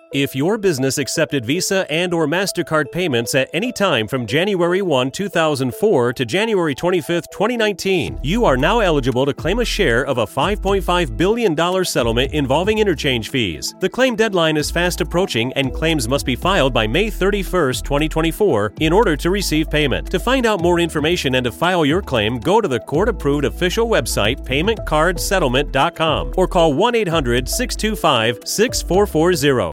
If your business accepted Visa and/or MasterCard payments at any time from January 1, 2004 to January 25, 2019, you are now eligible to claim a share of a $5.5 billion settlement involving interchange fees. The claim deadline is fast approaching and claims must be filed by May 31, 2024 in order to receive payment. To find out more information and to file your claim, go to the court-approved official website paymentcardsettlement.com or call 1-800-625-6440.